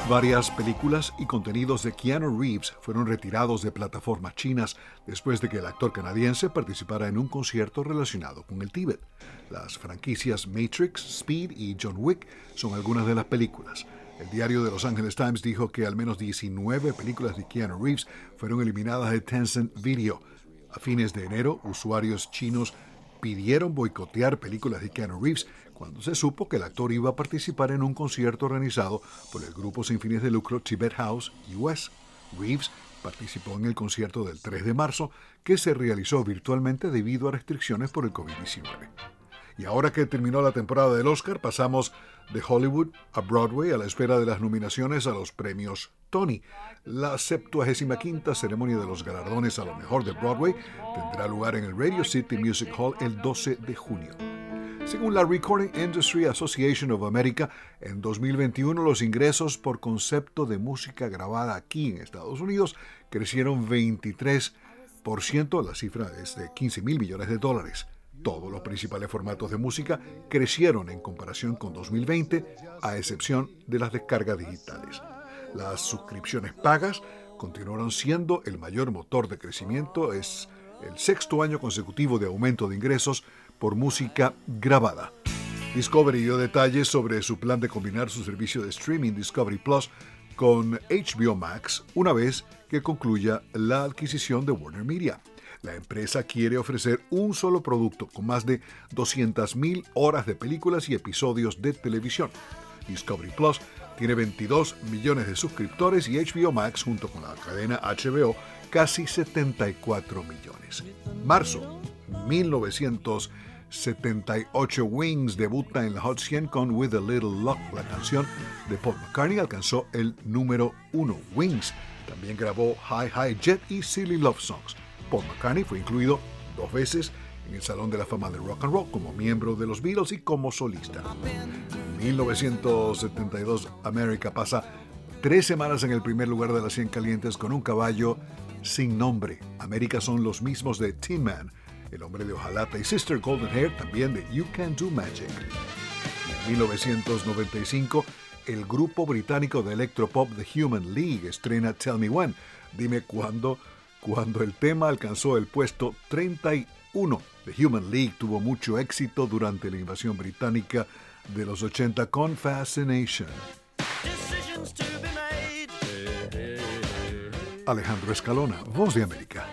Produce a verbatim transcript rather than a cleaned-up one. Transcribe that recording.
Varias películas y contenidos de Keanu Reeves fueron retirados de plataformas chinas después de que el actor canadiense participara en un concierto relacionado con el Tíbet. Las franquicias Matrix, Speed y John Wick son algunas de las películas. El diario The Los Angeles Times dijo que al menos diecinueve películas de Keanu Reeves fueron eliminadas de Tencent Video. A fines de enero, usuarios chinos pidieron boicotear películas de Keanu Reeves cuando se supo que el actor iba a participar en un concierto organizado por el grupo sin fines de lucro Tibet House U S. Reeves participó en el concierto del tres de marzo, que se realizó virtualmente debido a restricciones por el covid diecinueve. Y ahora que terminó la temporada del Oscar, pasamos de Hollywood a Broadway a la espera de las nominaciones a los premios Tony. La septuagésima quinta ceremonia de los galardones a lo mejor de Broadway tendrá lugar en el Radio City Music Hall el doce de junio. Según la Recording Industry Association of America, en dos mil veintiuno los ingresos por concepto de música grabada aquí en Estados Unidos crecieron veintitrés por ciento, la cifra es de quince mil millones de dólares. Todos los principales formatos de música crecieron en comparación con dos mil veinte, a excepción de las descargas digitales. Las suscripciones pagas continuaron siendo el mayor motor de crecimiento. Es el sexto año consecutivo de aumento de ingresos por música grabada. Discovery dio detalles sobre su plan de combinar su servicio de streaming Discovery Plus con H B O Max una vez que concluya la adquisición de Warner Media. La empresa quiere ofrecer un solo producto con más de doscientas mil horas de películas y episodios de televisión. Discovery Plus tiene veintidós millones de suscriptores y H B O Max, junto con la cadena H B O, casi setenta y cuatro millones. Marzo mil novecientos setenta y ocho, Wings debuta en la Hot cien con With a Little Luck. La canción de Paul McCartney alcanzó el número uno. Wings también grabó Hi Hi Jet y Silly Love Songs. Paul McCartney fue incluido dos veces en el Salón de la Fama del Rock and Roll como miembro de los Beatles y como solista. En mil novecientos setenta y dos, America pasa tres semanas en el primer lugar de las cien calientes con un caballo sin nombre. América son los mismos de Tin Man, El hombre de hojalata, y Sister Golden Hair, también de You Can Do Magic. En mil novecientos noventa y cinco, el grupo británico de electropop The Human League estrena Tell Me When, Dime Cuándo, cuando el tema alcanzó el puesto treinta y uno. The Human League tuvo mucho éxito durante la invasión británica de los ochenta con Fascination. Alejandro Escalona, Voz de América.